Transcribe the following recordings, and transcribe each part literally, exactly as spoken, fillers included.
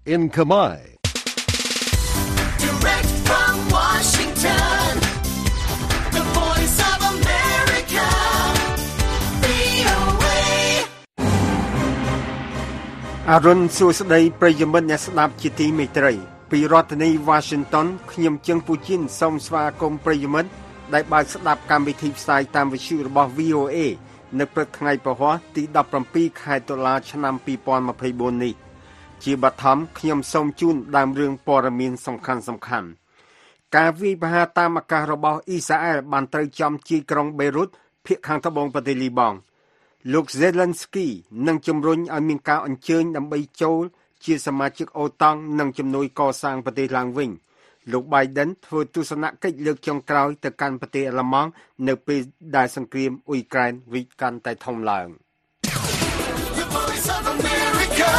in Khmer. Direct from Washington, the voice of America, វី អូ เอអរុនសួស្តីប្រិយមិត្តអ្នកស្ដាប់ជាទីមេត្រីពីរដ្ឋធានី Washington ខ្ញុំជើងពូជីនសូមស្វាគមន៍ប្រិយមិត្តដែលបានស្ដាប់កម្មវិធីផ្សាយតាមវិទ្យុរបស់ វី អូ เอ នៅព្រឹកថ្ងៃពហុទីដប់ប្រាំពីរខែតុលាឆ្នាំពីរពាន់ម្ភៃបួននេះជាបឋមខ្ញុំសូមជូនដើមរឿងព័ត៌មានសំខាន់សំខាន់ការវាយប្រហារតាមអាកាសរបស់អ៊ីស្រាអែលបានត្រូវចំជាយក្រុងបេរុតភាគខាងត្បូងប្រទេសលីបង់លោក Zelensky នឹងជំរុញឲ្យមានការអញ្ជើញដើម្បីចូលជាសមាជិកអូតាំងនិងជំនួយកសាងប្រទេសឡើងវិញលោក Biden ធ្វើទស្សនកិច្ចលើកចុងក្រោយទៅកាន់ប្រទេសអាល្លឺម៉ង់នៅពេលដែលសង្គ្រាមអ៊ុយក្រែនរីកកាន់តែធំឡើង The voice of America,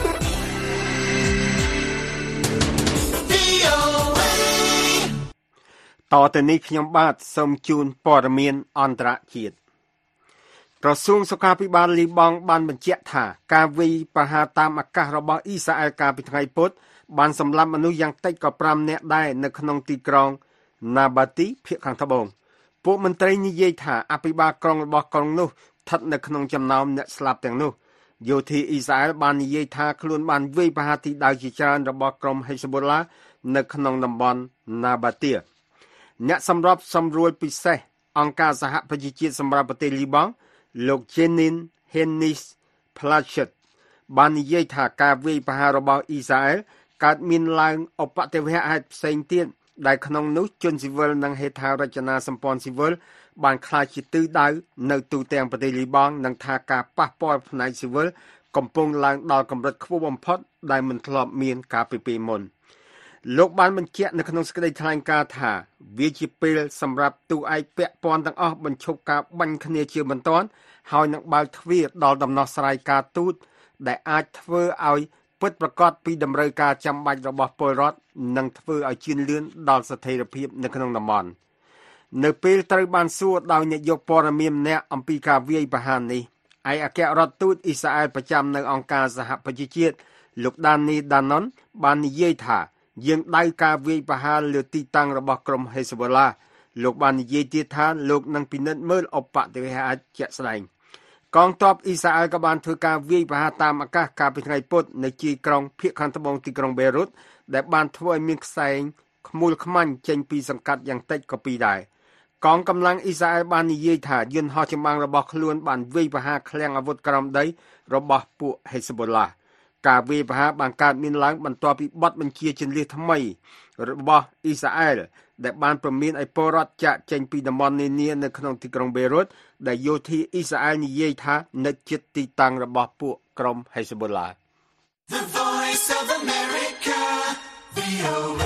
វី អូ เอតទៅនេះខ្ញុំបាទសូមជូនព័ត៌មានអន្តរជាតិក្រសួងសុខាភិបាលលីបង់បានបញ្ជាក់ថាការវាយប្រហារតាមអាកាសរបស់អ៊ីស្រាអែលកាលពីថ្ងៃពុធបានសម្លាប់មនុស្សយ៉ាងតិចក៏ប្រាំនាក់ដែរនៅក្នុងទីក្រុង Nabati ភាគខាងត្បូងពួកមន្ត្រីនិយាយថាអភិបាលក្រុងរបស់ក្រុងនោះស្ថិតនៅក្នុងចំណោមអ្នកស្លាប់ទាំងនោះយោធាអ៊ីស្រាអែលបាននិយាយថាខ្លួនបានវាយប្រហារទីដៅជាច្រើនរបស់ក្រុម Hezbollah នៅក្នុងតំបន់ Nabati អ្នកសម្របសម្រួលពិសេសអង្គការសហប្រជាជាតិសម្រាប់ប្រទេសលីបង់លោក Jenin Hennis Plaschet បាននិយាយថាការវាយប្រហាររបស់អ៊ីស្រាអែលកើតមានឡើងឧបទ្ទវហេតុផ្សេងទៀតដែលក្នុងនោះជនស៊ីវិលនិងហេដ្ឋារចនាសម្ព័ន្ធស៊ីវិលបានក្លាយជាទិសដៅនៅទូទាំងប្រទេសលីបង់និងថាការប៉ះពាល់ផ្នែកស៊ីវិលកំពុងឡើងដល់កម្រិតខ្ពស់បំផុតដែលមិនធ្លាប់មានកាលពីពេលមុនលោកបានបញ្ជាក់នៅក្នុងសេចក្តីថ្លែងការណ៍ថាវាជាពេលសម្រាប់ទូឯកពាក់ព័ន្ធទាំងអស់បញ្ឈប់ការបាញ់គ្នាជាបន្ទាន់ហើយនឹងបើកទ្វារដល់ដំណោះស្រាយការទូតដែលអាចធ្វើឲ្យពិតប្រាកដពីតម្រូវការចាំបាច់របស់ពលរដ្ឋនិងធ្វើឲ្យជឿនលឿនដល់ស្ថិរភាពនៅក្នុងតំបន់នៅពេលត្រូវបានសួរដោយអ្នកយកព័ត៌មានម្នាក់អំពីការវាយប្រហារនេះឯកអគ្គរដ្ឋទូតអ៊ីស្រាអែលប្រចាំនៅអង្គការសហប្រជាជាតិលោក Dani Danon បាននិយាយថាយើងដៅការវាយប្រហារលើទីតាំងរបស់ក្រុម Hezbollah លោកបាននិយាយទៀតថាលោកនឹងពិនិត្យមើលឧបទ្ទវហេតុជាក់ស្ដែងកងទ័ពអ៊ីស្រាអែលក៏បានធ្វើការវាយប្រហារតាមអាកាសកាលពីថ្ងៃពុធនៅជាយក្រុងភាគខាងត្បូងទីក្រុងបេរុតដែលបានធ្វើឲ្យមានខ្សែងខ្មួលខ្មាញ់ចេញពីសង្កាត់យ៉ាងតិចក៏ពីរដែរកងកម្លាំងអ៊ីស្រាអែលបាននិយាយថាយន្តហោះចម្បាំងរបស់ខ្លួនបានវាយប្រហារឃ្លាំងអាវុធក្រោមដីរបស់ពួក Hezbollah ការវាយប្រហារបានកើតមានឡើងបន្ទាប់ពីបទបញ្ជាជន្លៀសថ្មីរបស់អ៊ីស្រាអែលដែលបានព្រមានឲ្យពលរដ្ឋចាកចេញពីតំបន់នានានៅក្នុងទីក្រុងបេរុតដែលយោធាអ៊ីស្រាអែលនិយាយថានៅជិតទីតាំងរបស់ពួកក្រុម Hezbollah The voice of America, វី អូ เอ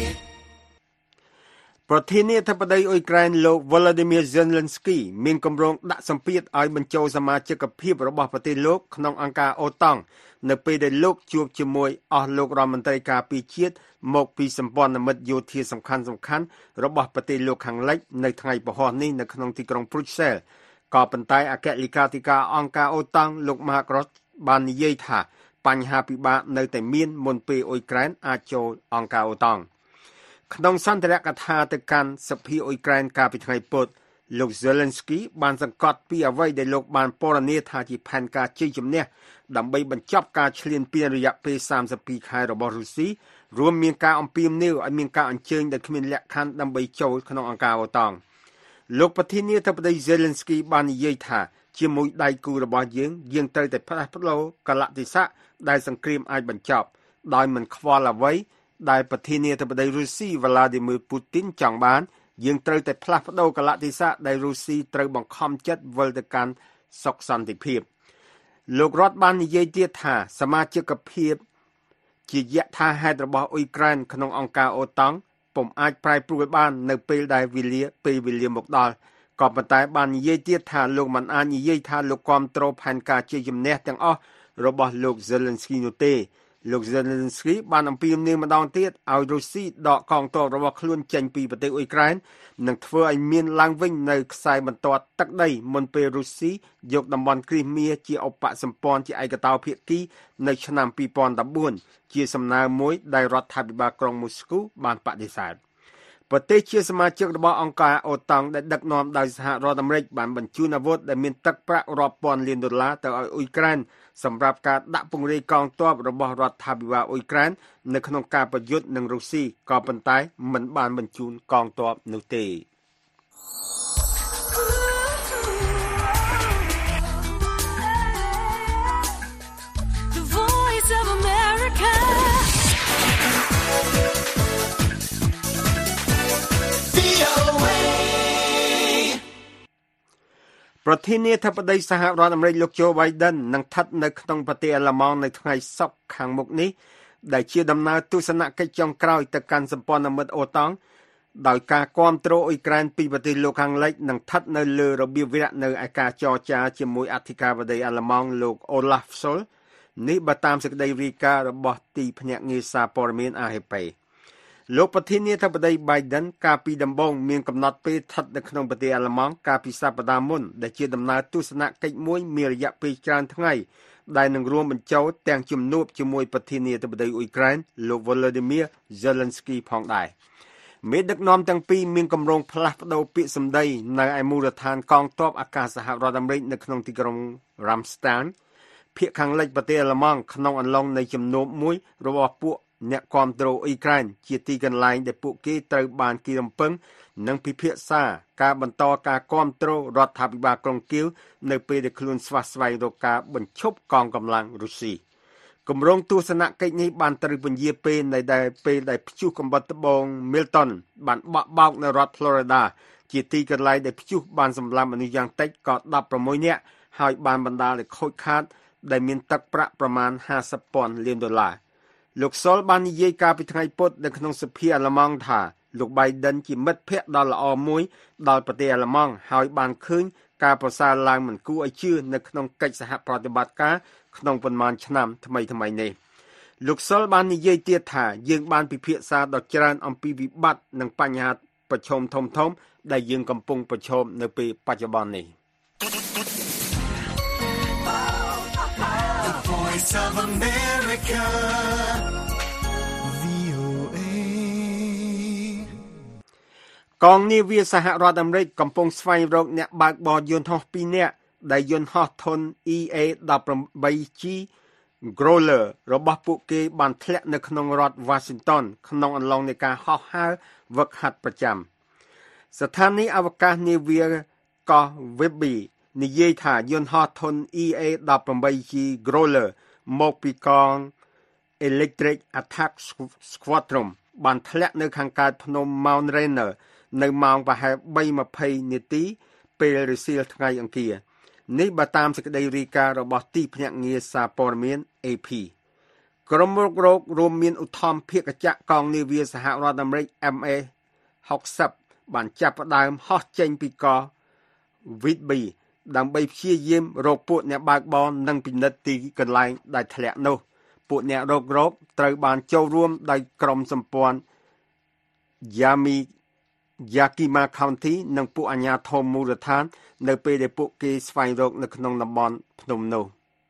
ប្រធានាធិបតីអ៊ុយក្រែនលោក Volodymyr Zelensky មានគម្រោងដាក់សម្ពាធឲ្យបញ្ចូលសមាជិកភាពរបស់ប្រទេសលោកក្នុងអង្គការអូតាំងនៅពេលដែលលោកជួបជាមួយអស់លោករដ្ឋមន្ត្រីការពារជាតិមកពីសម្ព័ន្ធមិត្តយោធាសំខាន់សំខាន់របស់ប្រទេសលោកខាងលិចនៅថ្ងៃពហុនេះនៅក្នុងទីក្រុង Brussels ក៏ប៉ុន្តែអគ្គលេខាធិការអង្គការអូតាំងលោក Mark Rutte បាននិយាយថាបញ្ហាពិបាកនៅតែមានមុនពេលអ៊ុយក្រែនអាចចូលអង្គការអូតាំងក្នុងសន្ទរកថាទៅកាន់សភាអ៊ុយក្រែនកាលពីថ្ងៃពុធលោក Zelensky បានសង្កត់ពីអ្វីដែលលោកបានពណ៌នាថាជាផែនការជ័យជំនះដើម្បីបញ្ចប់ការឈ្លានពានរយៈពេលសាមសិបពីរខែរបស់រុស្ស៊ីរួមមានការអំពាវនាវឲ្យមានការអញ្ជើញដែលគ្មានលក្ខខណ្ឌដើម្បីចូលក្នុងអង្គការអូតាំងលោកប្រធានាធិបតី Zelensky បាននិយាយថាជាមួយដៃគូរបស់យើងយើងត្រូវតែផ្លាស់ប្ដូរកលៈទេសៈដែលសង្គ្រាមអាចបញ្ចប់ដោយមិនខ្វល់អ្វីដែលប្រធានាធិបតីរុស្ស៊ី Vladimir Putin ចង់បានយើងត្រូវតែផ្លាស់ប្ដូរកលៈទេសៈដែលរុស្ស៊ីត្រូវបង្ខំចិត្តវិលទៅកាន់សុខសន្តិភាពលោករដ្ឋបាននិយាយទៀតថាសមាជិកភាពជាយថាហេតុរបស់អ៊ុយក្រែនក្នុងអង្គការអូតាំងពុំអាចប្រែប្រួលបាននៅពេលដែលវេលាពេលវេលាមកដល់ក៏ប៉ុន្តែបាននិយាយទៀតថាលោកមិនអាចនិយាយថាលោកគាំទ្រផែនការជ័យជំនះទាំងអស់របស់លោក Zelensky នោះទេលោក Zelensky បានអំពាវនាវម្ដងទៀតឲ្យរុស្ស៊ីដកកងទ័ពរបស់ខ្លួនចេញពីប្រទេសអ៊ុយក្រែននិងធ្វើឲ្យមានឡើងវិញនៅខ្សែបន្ទាត់ទឹកដីមុនពេលរុស្ស៊ីយកតំបន់គ្រីមៀជាឧបសម្ព័ន្ធជាឯកតោភាគីនៅឆ្នាំពីរពាន់ដប់បួនជាសំណើមួយដែលរដ្ឋាភិបាលក្រុងមូស្គូបានបដិសេធប្រទេសជាសមាជិករបស់អង្គការអូតាំងដែលដឹកនាំដោយសហរដ្ឋអាមេរិកបានបញ្ជូនអាវុធដែលមានទឹកប្រាក់រាប់ពាន់លានដុល្លារទៅឲ្យអ៊ុយក្រែនសម្រាប់ការដាក់ពង្រាយកងទ័ពរបស់រដ្ឋាភិបាលអ៊ុយក្រែននៅក្នុងការប្រយុទ្ធនឹងរុស្ស៊ីក៏ប៉ុន្តែមិនបានបញ្ជូនកងទ័ពនោះទេប្រធានាធិបតីសហរដ្ឋអាមេរិកលោក Joe Biden នឹងស្ថិតនៅក្នុងប្រទេសអាល្លឺម៉ង់នៅថ្ងៃសុក្រខាងមុខនេះដែលជាដំណើរទស្សនកិច្ចចុងក្រោយទៅកាន់សម្ព័ន្ធមិត្តអូតាំងដោយការគាំទ្រអ៊ុយក្រែនពីប្រទេសលោកខាងលិចនឹងស្ថិតនៅលើរបៀបវគ្គនៅឯការចរចាជាមួយអធិការបតីអាល្លឺម៉ង់លោក Olaf Scholz នេះបើតាមសេចក្តីរាយការណ៍របស់ទីភ្នាក់ងារសារព័ត៌មាន A F Pលោកប្រធានាធិបតី Biden កាលពីដំបូងមានកំណត់ពេលស្ថិតនៅក្នុងប្រទេសអាល្លឺម៉ង់កាលពីសប្តាហ៍មុនដែលជាដំណើរទស្សនកិច្ចមួយមានរយៈពេលច្រើនថ្ងៃដែលនឹងរួមបញ្ចូលទាំងជំនួបជាមួយប្រធានាធិបតីអ៊ុយក្រែនលោក Volodymyr Zelensky ផងដែរមេដឹកនាំទាំងពីរមានគម្រោងផ្លាស់ប្តូរពាក្យសម្ដីនៅឯមូលដ្ឋានកងទ័ពអាកាសសហរដ្ឋអាមេរិកនៅក្នុងទីក្រុង Ramstein ភាគខាងលិចប្រទេសអាល្លឺម៉ង់ក្នុងអំឡុងនៃជំនួបមួយរបស់ពួកអ្នកគាំទ្រអ៊ុយក្រែនជាទីកន្លែងដែលពួកគេត្រូវបានគីរំពឹងនិងពិភាក្សាការបន្តការគាំទ្ររដ្ឋាភិបាលក្រុងគៀវនៅពេលដែលខ្លួនស្វះស្វែងរកការបញ្ឈប់កងកម្លាំងរុស្ស៊ីគម្រោងទស្សនកិច្ចនេះបានត្រូវពន្យាពេលនៅដែលពេលដែលព្យុះកំបុតត្បូង Milton បានបក់បោកនៅរដ្ឋ Florida ជាទីកន្លែងដែលព្យុះបានសម្លាប់មនុស្សយ៉ាងតិចក៏ដប់ប្រាំមួយនាក់ហើយបានបណ្ដាលឲ្យខូចខាតដែលមានទឹកប្រាក់ប្រមាណห้าสิบពាន់លានដុល្លារលោកសុលបាននិយាយកាលពីថ្ងៃពុធនៅក្នុងសភាអាល្លឺម៉ង់ថាលោក Biden ជាមិត្តភក្តិដ៏ល្អមួយដល់ប្រទេសអាល្លឺម៉ង់ហើយបានឃើញការប្រសើរឡើងមិនគួរឲ្យជឿនៅក្នុងកិច្ចសហប្រតិបត្តិការក្នុងប៉ុន្មានឆ្នាំថ្មីៗនេះលោកសុលបាននិយាយទៀតថាយើងបានពិភាក្សាដ៏ច្រើនអំពីវិបត្តិនិងបញ្ហាប្រឈមធំៗដែលយើងកំពុងប្រឈមនៅពេលបច្ចុប្បន្ននេះ Voice of America កងនាវាសហរដ្ឋអាមេរិកកំពុងស្វែងរកអ្នកបើកបរយន្តហោះពីរនាក់ដែលយន្តហោះធុន E A ដប់ប្រាំបី G Growler របស់ពួកគេបានធ្លាក់នៅក្នុងរដ្ឋ Washington ក្នុងអំឡុងនៃការហោះហើរហ្វឹកហាត់ប្រចាំស្ថានីយ៍អវកាសនាវាកោះ Whidbey និយាយថាយន្តហោះធុន E A ដប់ប្រាំបី G Growler មកពីកង Electric Attack Squadron បានធ្លាក់នៅខាងកើតភ្នំ Mount Rainier នៅម៉ោងប្រហែល បីម៉ាស៊ីននាទីពេលរសៀលថ្ងៃអង្គារនេះបើតាមសេចក្តីរាយការណ៍របស់ទីភ្នាក់ងារសារព័ត៌មាន A P ក្រុមរុករករួមមានឧទ្ធម្ភាគចក្រកងនាវាសហរដ្ឋអាមេរិក M A หกสิบបានចាប់ផ្ដើមហោះចេញពីកោះ Whidbey ដើម្បីព្យាយាមរកពួកអ្នកបើកបរនិងពិនិត្យទីកន្លែងដែលធ្លាក់នោះពួកអ្នករករកត្រូវបានចូលរួមដោយក្រុមសម្ព័ន្ធ Yami Yakima County និងពួកអាជ្ញាធរមូលដ្ឋាននៅពេលដែលពួកគេស្វែងរកនៅក្នុងតំបន់ភ្នំនោះ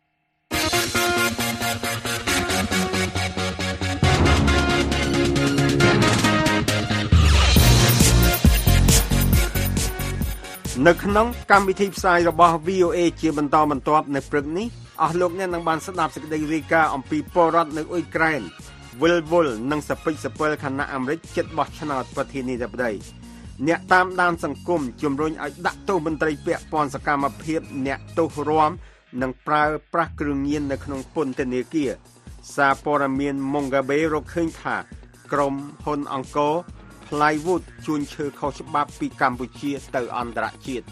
នៅក្នុងកម្មវិធីផ្សាយរបស់ V O A ជាបន្តបន្ទាប់នៅព្រឹកនេះអស់លោកអ្នកនឹងបានស្ដាប់សេចក្តីរាយការណ៍អំពីពលរដ្ឋនៅអ៊ុយក្រែនវិលវល់និងសពេចសពិលខណៈអាមេរិកជិតបោះឆ្នោតប្រធានាធិបតីអ្នកតាមដានសង្គមជំរុញឲ្យដាក់ទោសមន្ត្រីពាក់ព័ន្ធសកម្មភាពអ្នកទោសរាំនិងប្រើប្រាស់គ្រឿងញៀននៅក្នុងពន្ធនាគារសារព័ត៌មាន Mongabe រកឃើញថាក្រុមហ៊ុនអង្គរ Plywood ជួញឈើខុសច្បាប់ពីកម្ពុជាទៅអន្តរជាតិ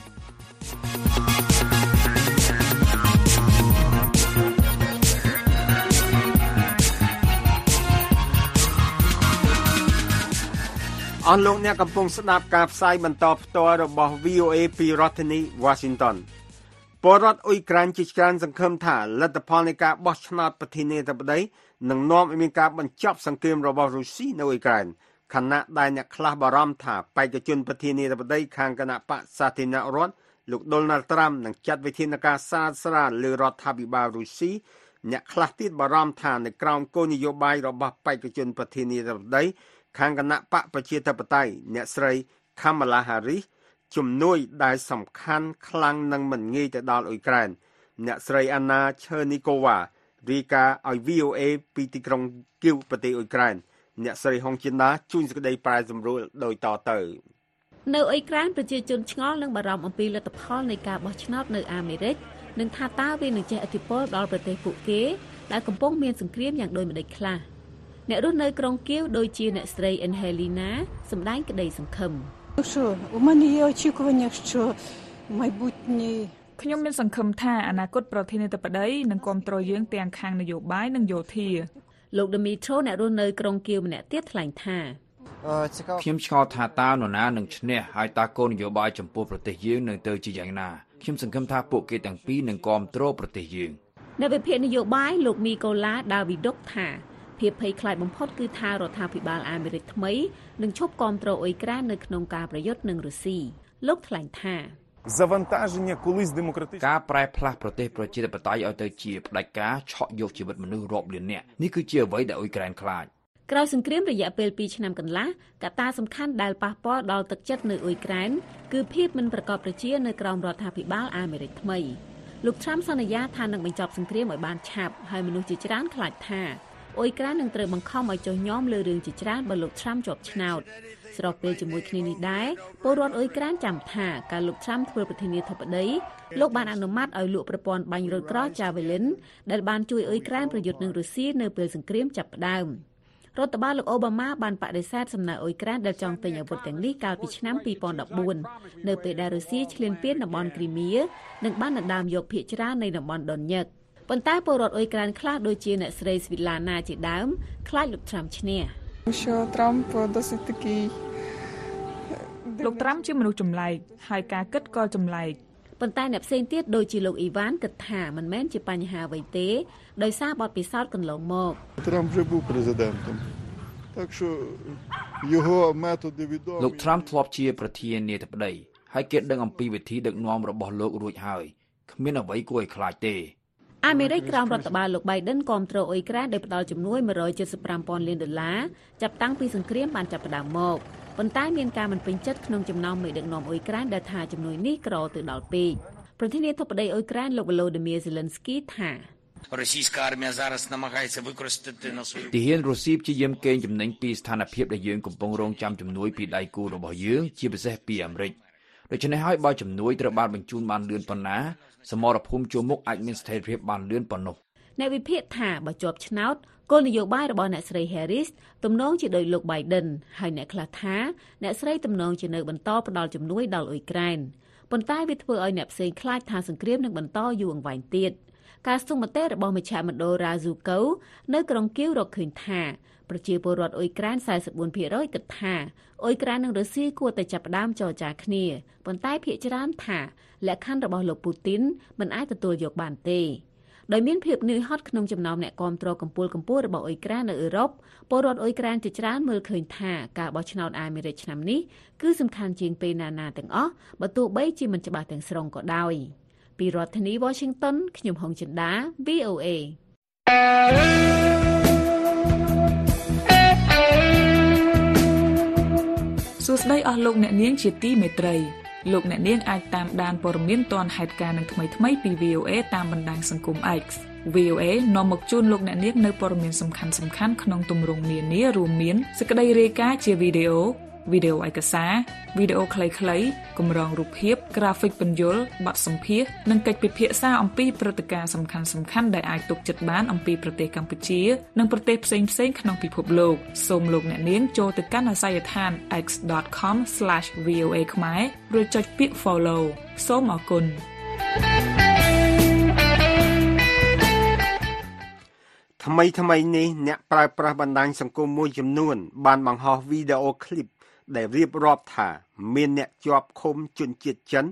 អស់លោកអ្នកកំពុងស្ដាប់ការផ្សាយបន្តផ្ទាល់របស់ V O A ពីរដ្ឋធានី Washington ពលរដ្ឋអ៊ុយក្រែនជាច្រើនសង្ឃឹមថាលទ្ធផលនៃការបោះឆ្នោតប្រធានាធិបតីនឹងនាំឲ្យមានការបញ្ចប់សង្គ្រាមរបស់រុស្ស៊ីនៅអ៊ុយក្រែនខណៈដែលអ្នកខ្លះបារម្ភថាបេក្ខជនប្រធានាធិបតីខាងគណៈបកសាធារណរដ្ឋលោក Donald Trump នឹងចាត់វិធានការសាស្ត្រាលើរដ្ឋាភិបាលរុស្ស៊ីអ្នកខ្លះទៀតបារម្ភថានៅក្រោមគោលនយោបាយរបស់បេក្ខជនប្រធានាធិបតីខាងគណៈបកប្រជាធិបតេយ្យអ្នកស្រី Kamala Harris ជំនួយដែលសំខាន់ខ្លាំងនឹងមិនងាយទៅដល់អ៊ុយក្រែនអ្នកស្រី Anna Chernikova រាយការណ៍ឲ្យ វី អូ អេ ពីទីក្រុងគៀវប្រទេសអ៊ុយក្រែនអ្នកស្រីហុងចិនដាជួនសេចក្តីប្រែសម្រួលដោយតទៅនៅអ៊ុយក្រែនប្រជាជនឆ្ងល់នឹងបារម្ភអំពីលទ្ធផលនៃការបោះឆ្នោតនៅអាមេរិកនិងថាតើវានឹងជះឥទ្ធិពលដល់ប្រទេសពួកគេដែលកំពុងមានសង្គ្រាមយ៉ាងដូចម្តេចខ្លះអ្នករស់នៅក្រុងគៀវដូចជាអ្នកស្រី Angelina សម្ដែងក្តីសង្ឃឹមខ្ញុំមានសង្ឃឹមថាអនាគតប្រធានាធិបតីនឹងគាំទ្រយើងទាំងខាងនយោបាយនិងយោធាលោក Dimitro អ្នករស់នៅក្រុងគៀវម្នាក់ទៀតថ្លែងថាខ្ញុំឆ្ងល់ថាតើនរណានឹងឈ្នះហើយតើគោលនយោបាយចំពោះប្រទេសយើងនឹងទៅជាយ៉ាងណាខ្ញុំសង្ឃឹមថាពួកគេទាំងពីរនឹងគាំទ្រប្រទេសយើងនៅវិភាគនយោបាយលោក Mikola Daviduk ថាភាពភ័យខ្លាចបំផុតគឺថារដ្ឋាភិបាលអាមេរិកថ្មីនឹងឈប់គាំទ្រអ៊ុយក្រែននៅក្នុងការប្រយុទ្ធនឹងរុស្ស៊ីលោកថ្លែងថាការប្រែផ្លាស់ប្រទេសប្រជាធិបតេយ្យឲ្យទៅជាផ្ដាច់ការឆក់យកជីវិតមនុស្សរាប់លាននាក់នេះគឺជាអ្វីដែលអ៊ុយក្រែនខ្លាចក្រោយសង្គ្រាមរយៈពេលពីរឆ្នាំកន្លះកត្តាសំខាន់ដែលប៉ះពាល់ដល់ទឹកចិត្តនៅអ៊ុយក្រែនគឺភាពមិនប្រកបប្រជានៅក្រោមរដ្ឋាភិបាលអាមេរិកថ្មីលោក Trump សន្យាថានឹងបញ្ចប់សង្គ្រាមឲ្យបានឆាប់ហើយមនុស្សជាច្រើនខ្លាចថាអ៊ុយក្រែននឹងត្រូវបង្ខំឲ្យចុះញោមលើរឿងជាច្រើនបើលោក Trump ជាប់ឆ្នោតស្របពេលជាមួយគ្នានេះដែរពលរដ្ឋអ៊ុយក្រែនចាំថាការលោក Trump ធ្វើប្រធានាធិបតីលោកបានអនុម័តឲ្យលក់ប្រព័ន្ធបាញ់រថក្រោះ Javelin ដែលបានជួយអ៊ុយក្រែនប្រយុទ្ធនឹងរុស្ស៊ីនៅពេលសង្គ្រាមចាប់ផ្ដើមរដ្ឋបាលលោកអូបាម៉ាបានបដិសេធសំណើអ៊ុយក្រែនដែលចង់ទិញអាវុធទាំងនេះកាលពីឆ្នាំពីរពាន់ដប់បួននៅពេលដែលរុស្ស៊ីឈ្លានពានតំបន់គ្រីមៀនិងបានដណ្ដើមយកភាគច្រើននៃតំបន់ដុនញឹកប៉ុន្តែពលរដ្ឋអ៊ុយក្រែនខ្លះដូចជាអ្នកស្រី Svitlana ជាដើមខ្លាចលោក Trump ឈ្នះលោក Trump ជាមនុស្សចម្លែកហើយការគិតក៏ចម្លែកប៉ុន្តែអ្នកផ្សេងទៀតដូចជាលោកអ៊ីវ៉ានគិតថាមិនមែនជាបញ្ហាអ្វីទេដោយសារបទពិសោធន៍កន្លងមកលោក Trump ធ្លាប់ជាប្រធានាធិបតីហើយគេដឹងអំពីវិធីដឹកនាំរបស់លោករួចហើយគ្មានអ្វីគួរឲ្យខ្លាចទេអាមេរិកក្រោមរដ្ឋបាលលោក Biden គាំទ្រអ៊ុយក្រែនដោយផ្តល់ជំនួយមួយរយเจ็ดสิบห้าពាន់លានដុល្លារចាប់តាំងពីសង្គ្រាមបានចាប់ផ្ដើមមកប៉ុន្តែមានការមិនពេញចិត្តក្នុងចំណោមមេដឹកនាំអ៊ុយក្រែនដែលថាជំនួយនេះក្រទៅដល់ពេកប្រធានាធិបតីអ៊ុយក្រែនលោក Volodymyr Zelensky ថាទាហានរុស្ស៊ីព្យាយាមកេងចំណេញពីស្ថានភាពដែលយើងកំពុងរងចាំជំនួយពីដៃគូរបស់យើងជាពិសេសពីអាមេរិកដូច្នេះហើយបើជំនួយត្រូវបានបញ្ជូនបានលឿនប៉ុណ្ណាសមរភូមិជួរមុខអាចមានស្ថិរភាពបានលឿនប៉ុណ្ណោះអ្នកវិភាគថាបើជាប់ឆ្នោតគោលនយោបាយរបស់អ្នកស្រី Harris ទំនងជាដោយលោក Biden ហើយអ្នកខ្លះថាអ្នកស្រីទំនងជានៅបន្តផ្ដល់ជំនួយដល់អ៊ុយក្រែនប៉ុន្តែវាធ្វើឲ្យអ្នកផ្សេងខ្លាចថាសង្គ្រាមនឹងបន្តយូរអង្វែងទៀតការស្ទង់មតិរបស់មជ្ឈមណ្ឌល Razuko នៅក្រុងគៀវរកឃើញថាប្រជាពលរដ្ឋអ៊ុយក្រែន สี่สิบสี่ភាគរយ គិតថាអ៊ុយក្រែននិងរុស្ស៊ីគួរតែចាប់ផ្ដើមចរចាគ្នាប៉ុន្តែភាគច្រើនថាលក្ខខណ្ឌរបស់លោកពូទីនមិនអាចទទួលយកបានទេដោយមានភាពនឿយហត់ក្នុងចំណោមអ្នកគាំទ្រកម្ពុជាកម្ពុជារបស់អ៊ុយក្រែននៅអឺរ៉ុបពលរដ្ឋអ៊ុយក្រែនជាច្រើនមើលឃើញថាការបោះឆ្នោតអាមេរិកឆ្នាំនេះគឺសំខាន់ជាងពេលណាណាទាំងអស់បើទោះបីជាមិនច្បាស់ទាំងស្រុងក៏ដោយពីរដ្ឋធានី Washington ខ្ញុំហុងចិន្តា វី អូ เอសួស្តីអស់លោកអ្នកនាងជាទីមេត្រីលោកអ្នកនាងអាចតាមដានព័ត៌មានទាន់ហេតុការណ៍នឹងថ្មីៗពី វី អូ เอ តាមបណ្ដាញសង្គម X វី អូ เอ នាំមកជូនលោកអ្នកនាងនៅព័ត៌មានសំខាន់ៗក្នុងទម្រង់នានារួមមានសេចក្តីរាយការណ៍ជាវីដេអូវីដេអូឯកសារវីដេអូខ្លីៗកម្រងរូបភាពក្រាហ្វិកពន្យល់បទសម្ភាសន៍និងកិច្ចពិភាក្សាអំពីព្រឹត្តិការណ៍សំខាន់ៗដែលអាចទុកចិត្តបានអំពីប្រទេសកម្ពុជានិងប្រទេសផ្សេងៗក្នុងពិភពលោកសូមលោកអ្នកនាងចូលទៅកាន់អាសយដ្ឋាន x dot com slash v o a ខ្មែរឬចុចពាក្យ follow សូមអរគុណថ្មីថ្មីនេះអ្នកប្រើប្រាស់បណ្ដាញសង្គមមួយចំនួនបានបង្ហោះវីដេអូឃ្លីបដែលរៀបរាប់ថាមានអ្នកជាប់ឃុំជនជាតិចិន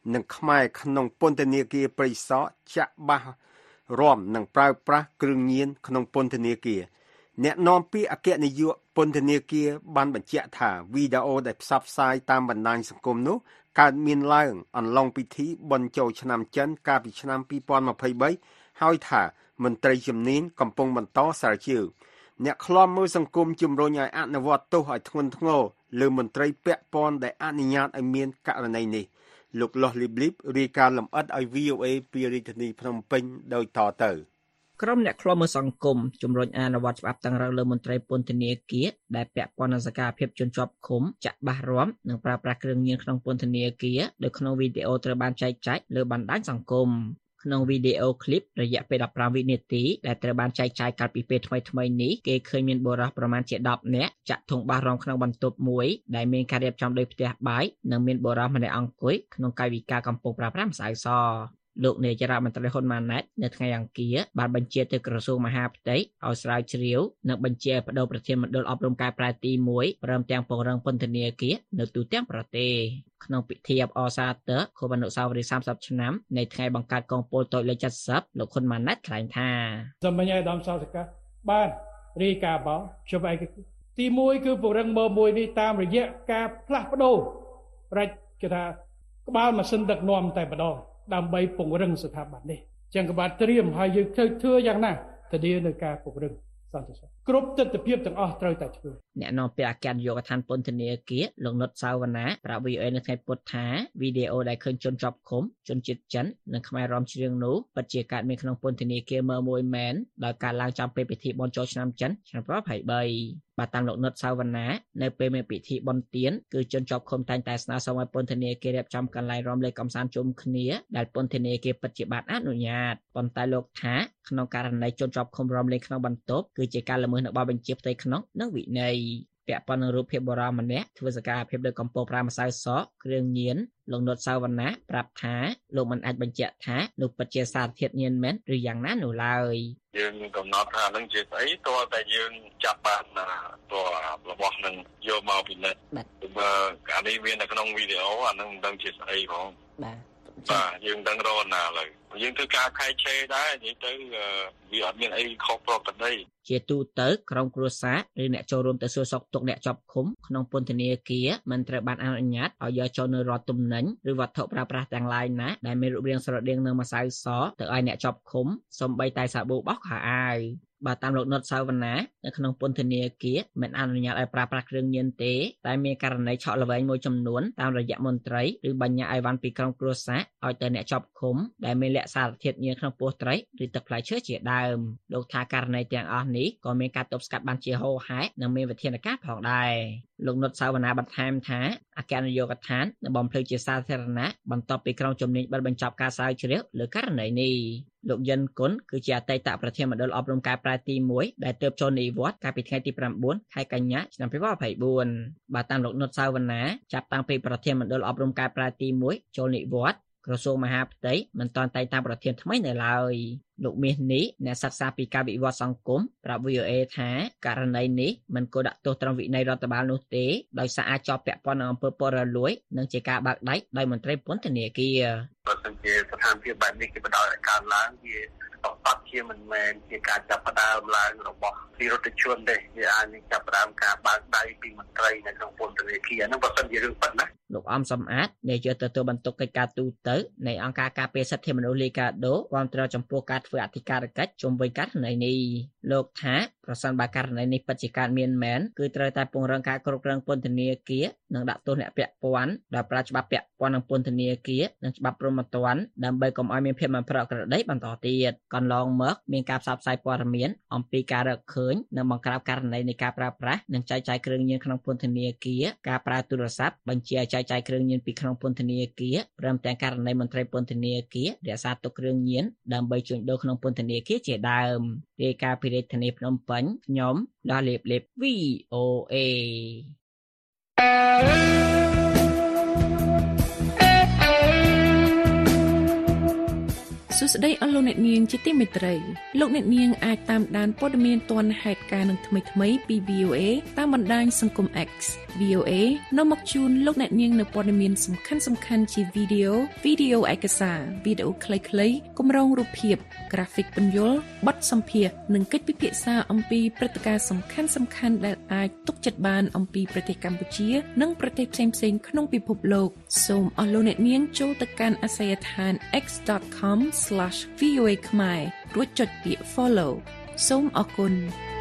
និងខ្មែរក្នុងពន្ធនាគារព្រៃសរចាក់បាសរំនិងប្រើប្រាស់គ្រឿងញៀនក្នុងពន្ធនាគារអ្នកនាំពាក្យអគ្គនាយកពន្ធនាគារបានបញ្ជាក់ថាវីដេអូដែលផ្សព្វផ្សាយតាមបណ្ដាញសង្គមនោះកើតមានឡើងអន្លងពិធីបុណ្យចូលឆ្នាំចិនកាលពីឆ្នាំពីរពាន់ម្ភៃបីហើយថាមន្ត្រីជំនាញកំពុងបន្តស្រាវជ្រាវអ្នកឃ្លាំមើលសង្គមជំរុញឲ្យអនុវត្តទោសឲ្យធ្ងន់ធ្ងរលើមន្ត្រីពាក់ព័ន្ធដែលអនុញ្ញាតឲ្យមានករណីនេះលោកលោះលីបលីបរាយការណ៍លម្អិតឲ្យ វី អូ អេ ពីរាជធានីភ្នំពេញដោយតទៅក្រុមអ្នកឃ្លាំមើលសង្គមជំរុញអនុវត្តច្បាប់តឹងរ៉ឹងលើមន្ត្រីពន្ធនាគារដែលពាក់ព័ន្ធនឹងសកម្មភាពជនជាប់ឃុំចាក់បាសរាំនិងប្រើប្រាស់គ្រឿងញៀនក្នុងពន្ធនាគារដោយក្នុងវីដេអូត្រូវបានចែកចាយលើបណ្ដាញសង្គមក្នុងវីដេអូឃ្លីបរយៈពេលដប់ប្រាំវិនាទីដែលត្រូវបានចែកចាយកាលពីពេលថ្មីៗនេះគេឃើញមានបុរសប្រមាណជាដប់នាក់ចាក់ធុងបាសរាំក្នុងបន្ទប់មួយដែលមានការរៀបចំដោយផ្ទះបាយនិងមានបុរសម្នាក់អង្គុយក្នុងកាយវិការកំពុងប្រើប្រាស់ម្សៅសលោកនាយរដ្ឋមន្ត្រីហ៊ុនម៉ាណែតនៅថ្ងៃអង្គារបានបញ្ជាទៅក្រសួងមហាផ្ទៃឲ្យស្រាវជ្រាវនិងបញ្ជាបដូរប្រធានមណ្ឌលអប់រំកែប្រែទីមួយព្រមទាំងពង្រឹងពន្ធនាគារនៅទូទាំងប្រទេសក្នុងពិធីអបអរសាទរខួបអនុស្សាវរីយ៍សាមសិបឆ្នាំនៃថ្ងៃបង្កើតកងពលតូចលេខ เจ็ดสิบលោកហ៊ុនម៉ាណែតថ្លែងថាសូមអញ្ជើញឧត្តមសាស្ត្រាចារ្យបានរាយការណ៍បងជុំឯកទីមួយគឺពង្រឹងមើលមួយនេះតាមរយៈការផ្លាស់ប្ដូររចគេថាក្បាលម៉ាស៊ីនដឹកនាំតែម្ដងដើម្បីពង្រឹងស្ថាប័ននេះចឹងក៏បានត្រៀមហើយយើងធ្វើធ្វើយ៉ាងណាធានានៅការពង្រឹងសន្តិសុខគ្រប់ទិដ្ឋភាពទាំងអស់ត្រូវតែធ្វើអ្នកនាំពាក្យអគ្គនាយកដ្ឋានពន្ធនាគារលោកនុតសាវណ្ណាប្រាប់ វី អូ អេ នៅថ្ងៃពុធថាវីដេអូដែលឃើញជនជាប់ឃុំជនជាតិចិននិងខ្មែររំច្រៀងនោះពិតជាកើតមានក្នុងពន្ធនាគារមើលមួយមែនដោយការឡើងចំពេលពិធីបុណ្យចូលឆ្នាំចិនឆ្នាំยี่สิบยี่สิบสามបាទតាមលោកនុតសាវណ្ណានៅពេលមានពិធីបុណ្យទានគឺជនជាប់ឃុំតែងតែស្នើសុំឲ្យពន្ធនាគាររៀបចំកន្លែងរំលែកកំសាន្តជុំគ្នាដែលពន្ធនាគារពិតជាបានអនុញ្ញាតប៉ុន្តែលោកថាក្នុងករណីជនជាប់ឃុំរំលែកក្នុងបន្ទប់គឺជាការល្មើសនៅបទបញ្ជាផ្ទៃក្នុងនិងវិន័យពាក់ព័ន្ធនឹងរូបភាពបុរសម្នាក់ធ្វើសកម្មភាពដោយកំពុងប្រើម្សៅសក់គ្រឿងញៀនលោកនុតសាវណ្ណាប្រាប់ថាលោកមិនអាចបញ្ជាក់ថាលោកពិតជាសារធាតុញៀនមែនឬយ៉ាងណានោះឡើយយើងកំណត់ថានឹងជាស្អីតើតែយើងចាប់បានតើរបស់នឹងយកមកពិនិត្យបើកាលនេះវានៅក្នុងវីដេអូអានឹងមិនដឹងជាស្អីផងបាទបាទយើងដឹងរណាឡើយយើងធ្វើការខែឆេដែរនិយាយទៅវាអត់មានអីខុសប្រក្រតីជាទូទៅក្រុមគ្រួសារឬអ្នកចូលរួមទៅសួរសុខទុក្ខអ្នកជាប់ឃុំក្នុងពន្ធនាគារមិនត្រូវបានអនុញ្ញាតឲ្យយកចូលនៅរដ្ឋទំនិញឬវត្ថុប្រើប្រាស់ទាំងឡាយណាដែលមានរូបរាងស្រដៀងនឹងម្សៅសទៅឲ្យអ្នកជាប់ឃុំសូម្បីតែសាប៊ូបោសខោអាវបាទតាមលោកនុតសាវណ្ណានៅក្នុងពន្ធនាគារមិនអនុញ្ញាតឲ្យប្រើប្រាស់គ្រឿងញៀនទេតែមានករណីឆក់ល្វែងមួយចំនួនតាមរយៈមន្ត្រីឬបញ្ញត្តិឲ្យវ៉ាន់ពីក្រុមគ្រួសារឲ្យទៅអ្នកជាប់ឃុំដែលមានលក្ខសារធាតុញៀនក្នុងពោះត្រីឬទឹកផ្លែឈើជាដើមលោកថាករណីទាំងអស់នេះក៏មានការទប់ស្កាត់បានជាហូរហែនិងមានវិធានការផងដែរលោកនុតសាវណ្ណាបន្ថែមថាអគ្គនាយកដ្ឋាននឹងបំភ្លឺជាសាធារណៈបន្ទាប់ពីក្រុមជំនាញបានបញ្ចប់ការស្រាវជ្រាវលើករណីនេះលោកយិនគុនគឺជាអតីតប្រធានមណ្ឌលអប់រំកែប្រែទីមួយដែលទើបចូលនិវត្តន៍កាលពីថ្ងៃទីប្រាំបួនខែកញ្ញាឆ្នាំยี่สิบยี่สิบสี่បាទតាមលោកនុតសាវណ្ណាចាប់តាំងពីប្រធានមណ្ឌលអប់រំកែប្រែទីមួយចូលនិវត្តន៍ក្រសួងមហាផ្ទៃមិនតាន់តែងតាំងប្រធានថ្មីនៅឡើយលោកមាសនេះអ្នកសិក្សាពីការវិវត្តសង្គមប្រាប់ វី អូ អេ ថាករណីនេះមិនគួរដាក់ទោសត្រឹមវិន័យរដ្ឋបាលនោះទេដោយសារអាចជាប់ពាក់ព័ន្ធនឹងអំពើពុករលួយនិងជាការបើកដៃដោយមន្ត្រីពន្ធនាគារបើសិនជាស្ថានភាពបែបនេះគេបដិឲ្យកើតឡើងវាអត់ជាមិនមែនជាការចាប់ផ្ដើមឡើងរបស់ពីរដ្ឋជនទេវាអាចនឹងចាប់ផ្ដើមការបើកដៃពីមន្ត្រីនៅក្នុងពន្ធនាគារហ្នឹងបើសិនជារឿងពិតណាលោកអំសំអាតនាយកទទួលបន្ទុកកិច្ចការទូតនៃអង្គការការពារសិទ្ធិមនុស្សលីកាដូគាំទ្រចំពោះការធ្វើអធិការកិច្ចជុំវិញករណីនេះលោកថាប្រសិនបើករណីនេះពិតជាកើតមានមែនគឺត្រូវតែពង្រឹងការគ្រប់គ្រងពន្ធនាគារនិងដាក់ទោសអ្នកពាក់ព័ន្ធដោយប្រើច្បាប់ពាក់ព័ន្ធនឹងពន្ធនាគារនិងច្បាប់ព្រហ្មទណ្ឌដើម្បីកុំឲ្យមានភាពមិនប្រក្រតីបន្តទៀតកន្លងមកមានការផ្សព្វផ្សាយព័ត៌មានអំពីការរកឃើញនិងបង្ក្រាបករណីនៃការប្រើប្រាស់និងចែកចាយគ្រឿងញៀនក្នុងពន្ធនាគារការប្រើទូរស័ព្ទបញ្ជាឲ្យចែកចាយគ្រឿងញៀនពីក្នុងពន្ធនាគារព្រមទាំងករណីមន្ត្រីពន្ធនាគាររក្សាទុកគ្រឿងញៀនដើម្បីជួញដូរក្នុងពន្ធនាគារជាដើមរាយការណ៍ពីរាជធានីភ្នំពេញខ្ញុំដល់លេបលេប វី អូ អេសសួស្តីអស់លោកអ្នកនាងជាទីមេត្រីលោកអ្នកនាងអាចតាមដានព័ត៌មានទាន់ហេតុការណ៍នឹងថ្មីៗពី វី អូ អេ តាមបណ្ដាញសង្គម X វី អូ អេ នាំមកជូនលោកអ្នកនាងនៅព័ត៌មានសំខាន់ៗជាវីដេអូវីដេអូឯកសារវីដេអូខ្លីៗគម្រោងរូបភាពក្រាហ្វិកពន្យល់បទសម្ភាសន៍និងកិច្ចពិភាក្សាអំពីព្រឹត្តិការណ៍សំខាន់ៗដែលអាចទុកចិត្តបានអំពីប្រទេសកម្ពុជានិងប្រទេសផ្សេងៗក្នុងពិភពលោកសូមអស់លោកអ្នកនាងចូលទៅកាន់អាសយដ្ឋាន x dot com slash v o a ខ្មែររួចចុចពាក្យ follow សូមអរគុណ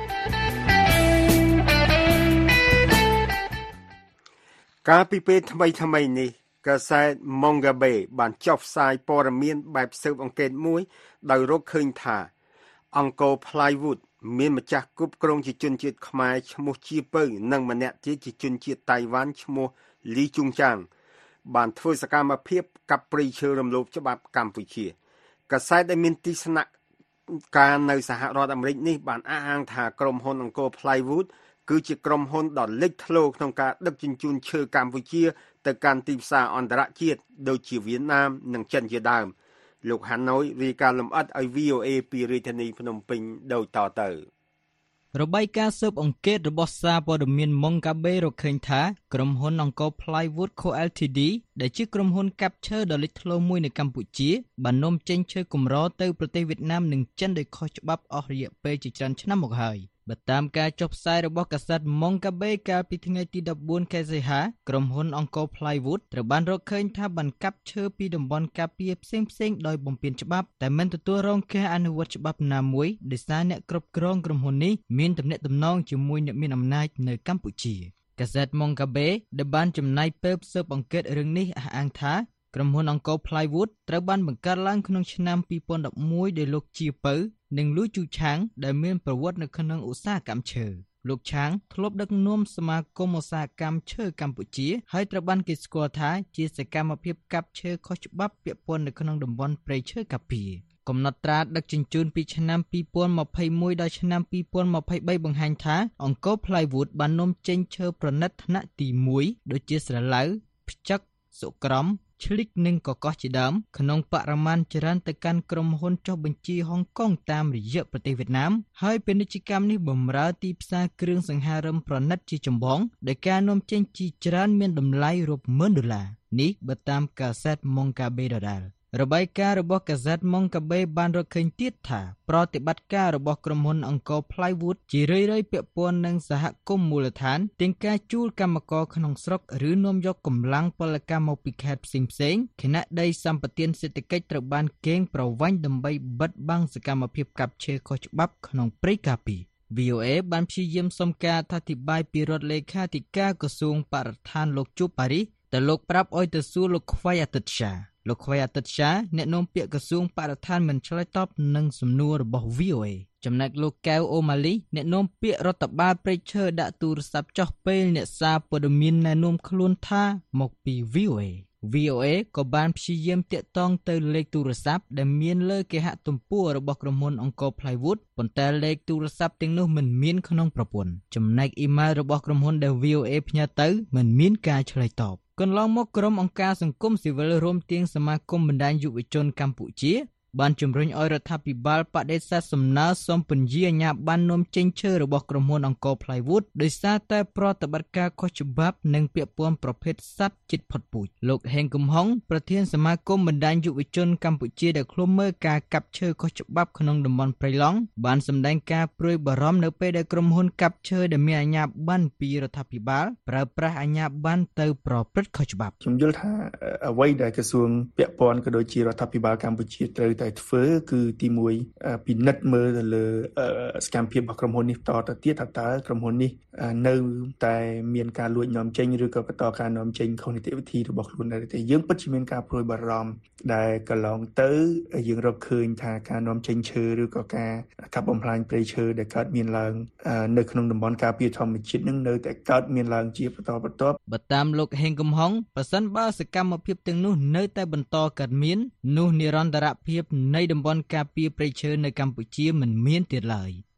កាលពីពេលថ្មីថ្មីនេះកាសែត Mongabe បានចុះផ្សាយព័ត៌មានបែបស៊ើបអង្កេតមួយដោយរកឃើញថាអង្គរ Plywood មានម្ចាស់គ្រប់គ្រងជាជនជាតិខ្មែរឈ្មោះជាពៅនិងម្នាក់ទៀតជាជនជាតិតៃវ៉ាន់ឈ្មោះលីជុងចាងបានធ្វើសកម្មភាពកាប់ព្រៃឈើរំលោភច្បាប់កម្ពុជាកាសែតដែលមានទីស្នាក់ការនៅសហរដ្ឋអាមេរិកនេះបានអះអាងថាក្រុមហ៊ុនអង្គរ Plywood គឺជាក្រុមហ៊ុនដ៏លេចធ្លោក្នុងការដឹកជញ្ជូនឈើកម្ពុជាទៅកាន់ទីផ្សារអន្តរជាតិដូចជាវៀតណាមនិងចិនជាដើមលោកហាណូយរាយការណ៍លម្អិតឲ្យ វី អូ អេ ពីរាជធានីភ្នំពេញដូចតទៅរបាយការណ៍ស៊ើបអង្កេតរបស់សារព័ត៌មាន Mongabe រកឃើញថាក្រុមហ៊ុនអង្គរ Plywood Co. แอล ที ดี ដែលជាក្រុមហ៊ុនកាប់ឈើដ៏លេចធ្លោមួយនៅកម្ពុជាបាននាំចេញឈើកម្រទៅប្រទេសវៀតណាមនិងចិនដោយខុសច្បាប់អស់រយៈពេលជាច្រើនឆ្នាំមកហើយបើតាមការចុះផ្សាយរបស់កាសែត Mongabe កាលពីថ្ងៃទីដប់បួនខែសីហាក្រុមហ៊ុនអង្គរ Plywood ត្រូវបានរកឃើញថាបានកាប់ឈើពីតំបន់ការពារផ្សេងៗដោយបំពានច្បាប់តែមិនទទួលរងការអនុវត្តច្បាប់ណាមួយដោយសារអ្នកគ្រប់គ្រងក្រុមហ៊ុននេះមានទំនាក់ទំនងជាមួយអ្នកមានអំណាចនៅកម្ពុជាកាសែត Mongabe ដែលបានចំណាយពេលស៊ើបអង្កេតរឿងនេះអះអាងថាក្រុមហ៊ុនអង្គរ Plywood ត្រូវបានបង្កើតឡើងក្នុងឆ្នាំពីរពាន់ដប់មួយដោយលោកជាពៅនិងលូជូឆាងដែលមានប្រវត្តិនៅក្នុងឧស្សាហកម្មឈើលោកឆាងធ្លាប់ដឹកនាំសមាគមឧស្សាហកម្មឈើកម្ពុជាហើយត្រូវបានគេស្គាល់ថាជាសកម្មភាពកាប់ឈើខុសច្បាប់ពាក់ព័ន្ធនៅក្នុងតំបន់ព្រៃឈើការពារកំណត់ត្រាដឹកជញ្ជូនពីឆ្នាំពីរពាន់ម្ភៃមួយដល់ឆ្នាំពីរពាន់ម្ភៃបីបង្ហាញថាអង្គរ Plywood បាននាំចេញឈើប្រណិតថ្នាក់ទីមួយដូចជាស្រឡៅផ្ចឹកសុក្រំឆ្លិកនិងកកោះជាដើមក្នុងបរិមាណច្រើនទៅកាន់ក្រុមហ៊ុនចុះបញ្ជីហុងកុងតាមរយៈប្រទេសវៀតណាមហើយពាណិជ្ជកម្មនេះបម្រើទីផ្សារគ្រឿងសង្ហារឹមប្រណិតជាចម្បងដោយការនាំចេញជាច្រើនមានតម្លៃរាប់ម៉ឺនដុល្លារនេះបើតាមកាសែត Mongabe ដដែលរបាយការណ៍របស់កាសែត Mongabe បានរកឃើញទៀតថាប្រតិបត្តិការរបស់ក្រុមហ៊ុនអង្គរ Plywood ជារឿយៗពាក់ព័ន្ធនឹងសហគមន៍មូលដ្ឋានទាំងការជួលកម្មករក្នុងស្រុកឬនាំយកកម្លាំងពលកម្មមកពីខេត្តផ្សេងៗខណៈដីសម្បត្តិសេដ្ឋកិច្ចត្រូវបានកេងប្រវ័ញ្ចដើម្បីបិទបាំងសកម្មភាពកាប់ឈើខុសច្បាប់ក្នុងព្រៃការពារ វី អូ អេ បានព្យាយាមសុំការអធិប្បាយពីរដ្ឋលេខាធិការក្រសួងបរិស្ថានលោកជូប៉ារីសតែលោកប្រាប់ឲ្យទៅសួរលោកខ្វៃអាទិត្យសាលោកខ្វៃអាទិត្យសាអ្នកនាំពាក្យក្រសួងបរិស្ថានមិនឆ្លើយតបនឹងសំណួររបស់ វី អូ អេ ចំណែកលោកកែវអូម៉ាលីអ្នកនាំពាក្យរដ្ឋបាលព្រៃឈើដាក់ទូរស័ព្ទចុះពេលអ្នកសារព័ត៌មានណែនាំខ្លួនថាមកពី វី អូ អេ វី អូ អេ ក៏បានព្យាយាមតាក់ទងទៅលេខទូរស័ព្ទដែលមានលើគេហទំព័ររបស់ក្រុមហ៊ុនអង្គរ Plywood ប៉ុន្តែលេខទូរស័ព្ទទាំងនោះមិនមានក្នុងប្រព័ន្ធចំណែកអ៊ីមែលរបស់ក្រុមហ៊ុនដែល វី អូ អេ ផ្ញើទៅមិនមានការឆ្លើយតបកន្លងមកក្រុមអង្គការសង្គមស៊ីវិលរួមទាំងសមាគមបណ្ដាញយុវជនកម្ពុជាបានជំរុញឲ្យរដ្ឋាភិបាលបដិសេធសំណើសុំពន្យាអាជ្ញាប័ណ្ណនាំចេញឈើរបស់ក្រុមហ៊ុនអង្គរ Plywood ដោយសារតែប្រតិបត្តិការខុសច្បាប់និងពាក់ព័ន្ធប្រភេទសត្វជិតផុតពូជលោកហេងកំហុងប្រធានសមាគមបណ្ដាញយុវជនកម្ពុជាដែលឃ្លាំមើលការកាប់ឈើខុសច្បាប់ក្នុងតំបន់ព្រៃឡង់បានសម្ដែងការព្រួយបារម្ភនៅពេលដែលក្រុមហ៊ុនកាប់ឈើដែលមានអាជ្ញាប័ណ្ណពីរដ្ឋាភិបាលប្រើប្រាស់អាជ្ញាប័ណ្ណទៅប្រព្រឹត្តខុសច្បាប់ខ្ញុំយល់ថាអ្វីដែលក្រសួងពាក់ព័ន្ធក៏ដូចជារដ្ឋាភិបាលកម្ពុជាត្រូវតែធ្វើគឺទីមួយពិនិត្យមើលទៅលើសកម្មភាពរបស់ក្រុមហ៊ុននេះតទៅទៀតថាតើក្រុមហ៊ុននេះនៅតែមានការលួចនាំចេញឬក៏បន្តការនាំចេញខុសនីតិវិធីរបស់ខ្លួនដែរទេយើងពិតជាមានការព្រួយបារម្ភដែលកន្លងទៅយើងរកឃើញថាការនាំចេញឈើឬក៏ការកាប់បំផ្លាញព្រៃឈើដែលកើតមានឡើងនៅក្នុងតំបន់ការពារធម្មជាតិនឹងនៅតែកើតមានឡើងជាបន្តបន្ទាប់បើតាមលោកហេងកំហុងប្រសិនបើសកម្មភាពទាំងនោះនៅតែបន្តកើតមាននោះនិរន្តរភាពនៃតំបន់ការពារព្រៃឈើនៅកម្ពុជាមិនមានទៀតឡើយ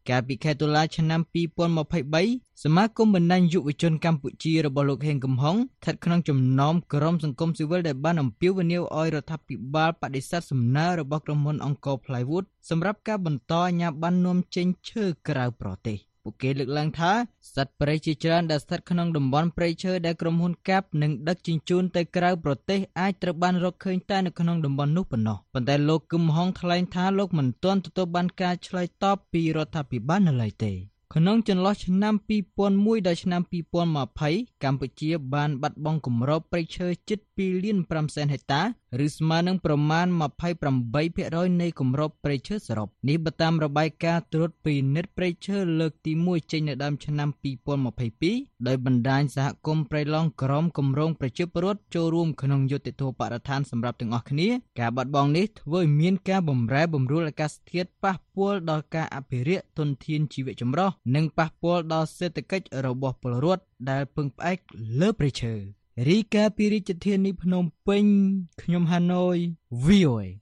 កាលពីខែតុលាឆ្នាំពីរពាន់ម្ភៃបីសមាគមបណ្ដាញយុវជនកម្ពុជារបស់លោកហេងកំហុងស្ថិតក្នុងចំណោមក្រុមសង្គមស៊ីវិលដែលបានអំពាវនាវឲ្យរដ្ឋាភិបាលបដិសេធសំណើរបស់ក្រុមហ៊ុនអង្គរ Plywood សម្រាប់ការបន្តអាជ្ញាប័ណ្ណនាំចេញឈើក្រៅប្រទេសពួកគេលើកឡើងថាសត្វព្រៃជាច្រើនដែលស្ថិតក្នុងតំបន់ព្រៃឈើដែលក្រុមហ៊ុនកាប់និងដឹកជញ្ជូនទៅក្រៅប្រទេសអាចត្រូវបានរកឃើញតែនៅក្នុងតំបន់នោះប៉ុណ្ណោះប៉ុន្តែលោកគឹមហុងថ្លែងថាលោកមិនទាន់ទទួលបានការឆ្លើយតបពីរដ្ឋាភិបាលនៅឡើយទេក្នុងចន្លោះឆ្នាំពីរពាន់មួយដល់ឆ្នាំពីរពាន់ម្ភៃកម្ពុជាបានបាត់បង់គម្របព្រៃឈើជិតពីរលានប្រាំសែនហិកតា ឬស្មើនឹងប្រមាណ ម្ភៃប្រាំបីភាគរយ នៃគម្របព្រៃឈើសរុបនេះបើតាមរបាយការណ៍ត្រួតពិនិត្យព្រៃឈើលើកទីមួយចេញនៅដើមឆ្នាំពីរពាន់ម្ភៃពីរដោយបណ្ដាញសហគមន៍ព្រៃឡង់ក្រមគម្រោងប្រជាពលរដ្ឋចូលរួមក្នុងយុទ្ធធម៌បរិស្ថានសម្រាប់ទាំងអស់គ្នាការបាត់បង់នេះធ្វើឲ្យមានការបំរែបំរួលអាកាសធាតុប៉ះពាល់ដល់ការអភិរក្សធនធានជីវៈចម្រុះនិងប៉ះពាល់ដល់សេដ្ឋកិច្ចរបស់ពលរដ្ឋដែលពឹងផ្អែកលើព្រៃឈើរីកាពីរាជធានីភ្នំពេញខ្ញុំហាណូយ វី អូ เอ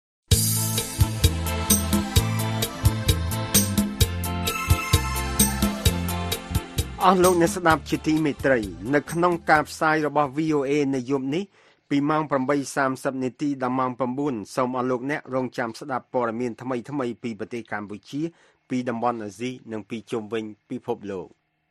អស់លោកអ្នកស្ដាប់ជាទីមេត្រីនៅក្នុងការផ្សាយរបស់ វី អូ เอ នៅយប់នេះពីម៉ោង ប្រាំបីសាមសិប នាទីដល់ម៉ោង ៩ សូមអស់លោកអ្នករងចាំស្ដាប់ព័ត៌មានថ្មីៗពីប្រទេសកម្ពុជាពីតំបន់អាស៊ីនិងពីជុំវិញពិភពលោក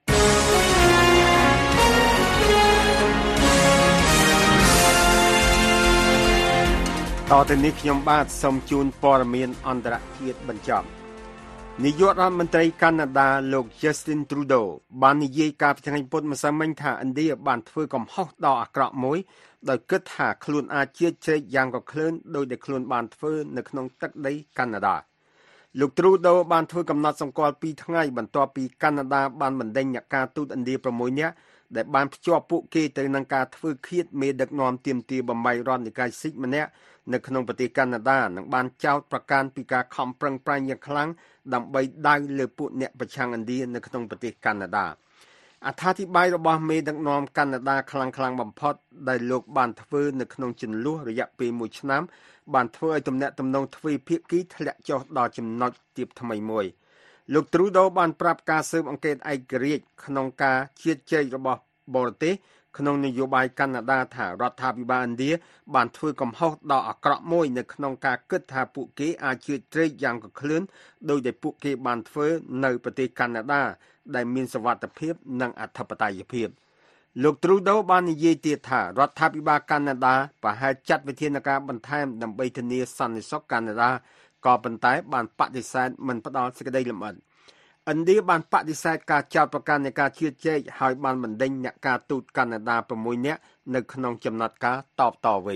តទៅនេះខ្ញុំបាទសូមជូនព័ត៌មានអន្តរជាតិបញ្ចប់នាយករដ្ឋមន្ត្រីកាណាដាលោក Justin Trudeau បាននិយាយកាលពីថ្ងៃពុធម្សិលមិញថាឥណ្ឌាបានធ្វើកំហុសដ៏អាក្រក់មួយដោយគិតថាខ្លួនអាចជៀសជ្រែកយ៉ាងកក្លឿនដោយដែលខ្លួនបានធ្វើនៅក្នុងទឹកដីកាណាដាលោក Trudeau បានធ្វើកំណត់សម្គាល់ពីរថ្ងៃបន្ទាប់ពីកាណាដាបានបណ្ដេញអ្នកការទូតឥណ្ឌាប្រាំមួយនាក់ដែលបានភ្ជាប់ពួកគេទៅនឹងការធ្វើឃាតមេដឹកនាំទាមទារបំបីរដ្ឋនិកាយស៊ីកម្នាក់នៅក្នុងប្រទេសកាណាដានិងបានចោទប្រកាន់ពីការខំប្រឹងប្រែងយ៉ាងខ្លាំងដើម្បីដៅលើពួកអ្នកប្រឆាំងឥណ្ឌានៅក្នុងប្រទេសកាណាដាអត្ថាធិប្បាយរបស់មេដឹកនាំកាណាដាខ្លាំងខ្លាំងបំផុតដែលលោកបានធ្វើនៅក្នុងជន្លោះរយៈពេលមួយឆ្នាំបានធ្វើឲ្យទំនាក់ទំនងទ្វេភាគីធ្លាក់ចុះដល់ចំណុចទាបថ្មីមួយលោក Trudeau បានប្រាប់ការស៊ើបអង្កេតឯករាជ្យក្នុងការជៀសជ្រែករបស់បរទេសក្នុងនយោបាយកាណាដាថារដ្ឋាភិបាលឥណ្ឌាបានធ្វើកំហុសដ៏អាក្រក់មួយនៅក្នុងការគិតថាពួកគេអាចជឿជ្រែកយ៉ាងកក្លឿនដោយដែលពួកគេបានធ្វើនៅប្រទេសកាណាដាដែលមានសុវត្ថិភាពនិងអធិបតេយ្យភាពលោក Trudeau បាននិយាយទៀតថារដ្ឋាភិបាលកាណាដាប្រហែលចាត់វិធានការបន្ថែមដើម្បីធានាសន្តិសុខកាណាដាក៏ប៉ុន្តែបានបដិសេធមិនផ្ដល់សេចក្តីលម្អិតឥណ្ឌាបានបដិសេធការចោទប្រកាន់នៃការជឿជែកហើយបានបណ្ដេញអ្នកការទូតកាណាដាប្រាំមួយនាក់នៅក្នុងចំណាត់ការតបតវិញ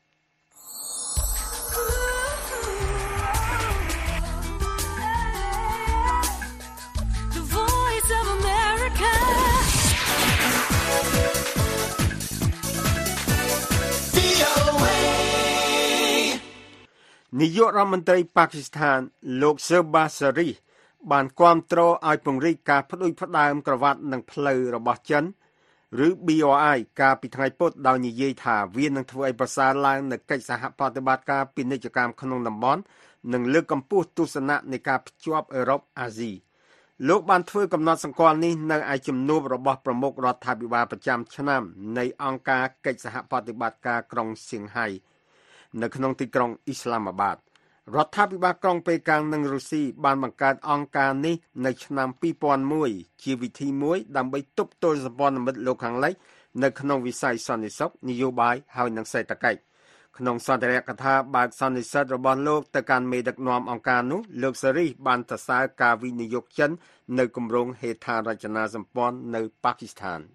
The Voice of Americaវី អូ เอនាយករដ្ឋមន្ត្រីប៉ាគីស្ថានលោក Shehbaz Sharif បានគាំទ្រឲ្យពង្រីកការផ្ដួចផ្ដើមក្រវ៉ាត់និងផ្លូវរបស់ចិនឬ ប៊ី អារ អី កាលពីថ្ងៃពុធដោយនិយាយថាវានឹងធ្វើឲ្យប្រសើរឡើងនូវកិច្ចសហប្រតិបត្តិការពាណិជ្ជកម្មក្នុងតំបន់និងលើកកម្ពស់ទស្សនៈនៃការភ្ជាប់អឺរ៉ុបអាស៊ីលោកបានធ្វើកំណត់សម្គាល់នេះនៅឯជំនួបរបស់ប្រមុខរដ្ឋាភិបាលប្រចាំឆ្នាំនៃអង្គការកិច្ចសហប្រតិបត្តិការក្រុងសៀងហៃនៅក្នុងទីក្រុងអ៊ីស្លាមាបាតរដ្ឋាភិបាលក្រុងប៉េកាំងនិងរុស្ស៊ីបានបង្កើតអង្គការនេះនៅឆ្នាំពីរពាន់មួយជាវិធីមួយដើម្បីទប់ទល់សម្ព័ន្ធមិត្តលោកខាងលិចនៅក្នុងវិស័យសន្តិសុខនយោបាយហើយនិងសេដ្ឋកិច្ចក្នុងសន្ទរកថាបើកសន្និសីទរបស់លោកទៅកាន់មេដឹកនាំអង្គការនោះលោកសេរីបានសរសើរការវិនិយោគចិននៅគម្រោងហេដ្ឋារចនាសម្ព័ន្ធនៅប៉ាគីស្ថាន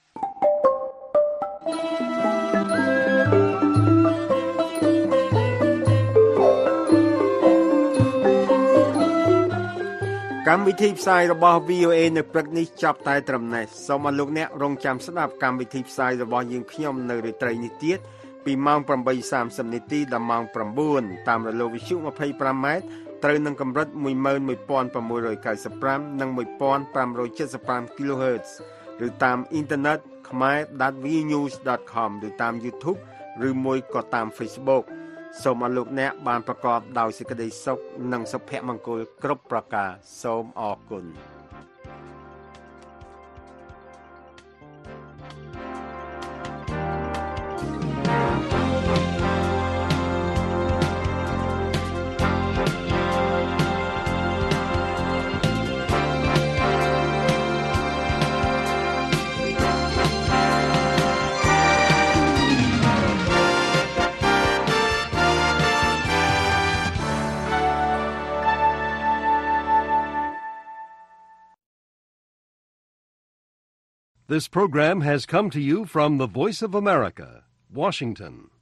កម្មវិធីផ្សាយរបស់ វី អូ เอ នៅព្រឹកនេះចប់តែត្រឹមនេះសូមអរលោកអ្នករងចាំស្ដាប់កម្មវិធីផ្សាយរបស់យើងខ្ញុំនៅរាត្រីនេះទៀតពីម៉ោង ប្រាំបីសាមសិប នាទីដល់ម៉ោង ៩ តាមរលកវិទ្យុ ยี่สิบห้า ម៉ែត្រត្រូវនឹងកម្រិត một nghìn một trăm chín mươi lăm និង một nghìn năm trăm七十ห้า kHz ឬតាមអ៊ីនធឺណិត khmer dot v news dot com ឬតាម YouTube ឬមួយក៏តាម Facebook សូមឲ្យលោកអ្នកបានប្រកបដោយសេចក្តីសុខនិងសុភមង្គលគ្រប់ប្រការសូមអរគុណ This program has come to you from the Voice of America, Washington.